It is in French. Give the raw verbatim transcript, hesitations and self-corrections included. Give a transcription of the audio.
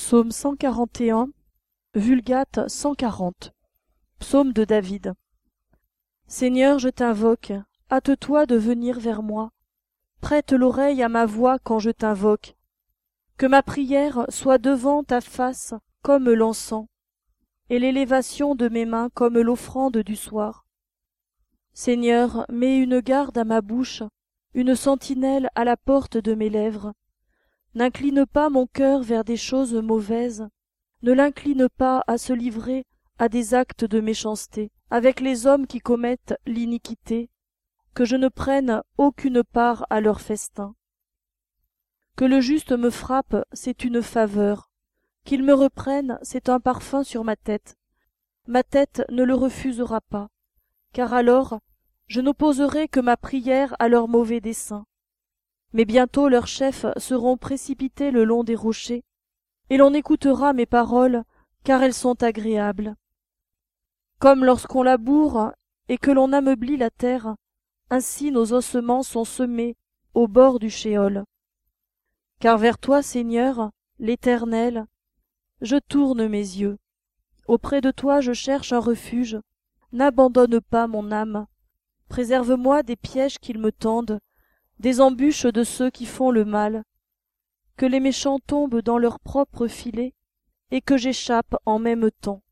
Psaume cent quarante et un, Vulgate cent quarante. Psaume de David. Seigneur, je t'invoque, hâte-toi de venir vers moi. Prête l'oreille à ma voix quand je t'invoque. Que ma prière soit devant ta face comme l'encens, et l'élévation de mes mains comme l'offrande du soir. Seigneur, mets une garde à ma bouche, une sentinelle à la porte de mes lèvres. N'incline pas mon cœur vers des choses mauvaises, ne l'incline pas à se livrer à des actes de méchanceté, avec les hommes qui commettent l'iniquité, que je ne prenne aucune part à leur festin. Que le juste me frappe, c'est une faveur, qu'il me reprenne, c'est un parfum sur ma tête. Ma tête ne le refusera pas, car alors je n'opposerai que ma prière à leurs mauvais desseins. Mais bientôt leurs chefs seront précipités le long des rochers, et l'on écoutera mes paroles, car elles sont agréables. Comme lorsqu'on laboure et que l'on ameublit la terre, ainsi nos ossements sont semés au bord du shéol. Car vers toi, Seigneur, l'Éternel, je tourne mes yeux. Auprès de toi je cherche un refuge. N'abandonne pas mon âme. Préserve-moi des pièges qu'ils me tendent, des embûches de ceux qui font le mal. Que les méchants tombent dans leur propre filet, et que j'échappe en même temps.